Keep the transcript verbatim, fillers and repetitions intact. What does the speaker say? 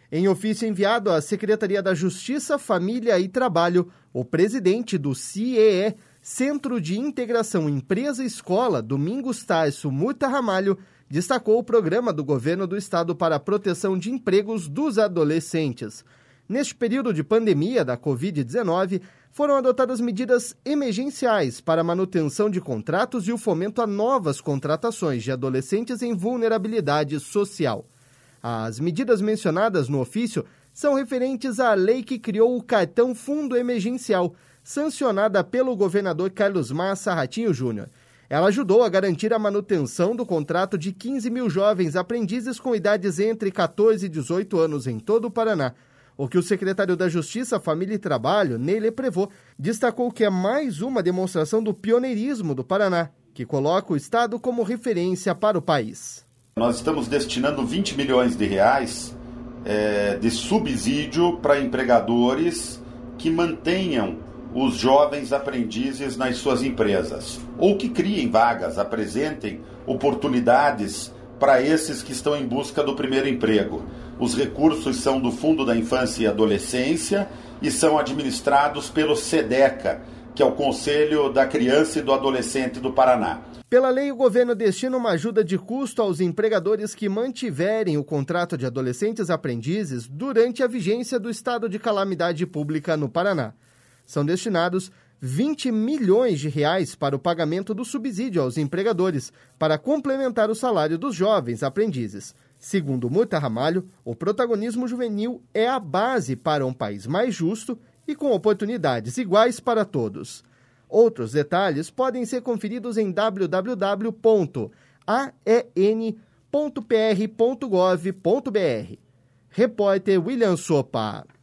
Em ofício enviado à Secretaria da Justiça, Família e Trabalho, o presidente do C I E E, Centro de Integração Empresa-Escola, Domingos Tarso Murta Ramalho, destacou o programa do governo do estado para a proteção de empregos dos adolescentes. Neste período de pandemia da covid dezenove, foram adotadas medidas emergenciais para a manutenção de contratos e o fomento a novas contratações de adolescentes em vulnerabilidade social. As medidas mencionadas no ofício são referentes à lei que criou o Cartão Fundo Emergencial, sancionada pelo governador Carlos Massa Ratinho Júnior. Ela ajudou a garantir a manutenção do contrato de quinze mil jovens aprendizes com idades entre catorze e dezoito anos em todo o Paraná. O que o secretário da Justiça, Família e Trabalho, Neile Prevot, destacou que é mais uma demonstração do pioneirismo do Paraná, que coloca o estado como referência para o país. Nós estamos destinando vinte milhões de reais é, de subsídio para empregadores que mantenham os jovens aprendizes nas suas empresas, ou que criem vagas, apresentem oportunidades para esses que estão em busca do primeiro emprego. Os recursos são do Fundo da Infância e Adolescência e são administrados pelo SEDECA, que é o Conselho da Criança e do Adolescente do Paraná. Pela lei, o governo destina uma ajuda de custo aos empregadores que mantiverem o contrato de adolescentes aprendizes durante a vigência do estado de calamidade pública no Paraná. São destinados vinte milhões de reais para o pagamento do subsídio aos empregadores, para complementar o salário dos jovens aprendizes. Segundo Murta Ramalho, o protagonismo juvenil é a base para um país mais justo e com oportunidades iguais para todos. Outros detalhes podem ser conferidos em w w w ponto a e n ponto p r ponto gov ponto b r. Repórter William Sopa.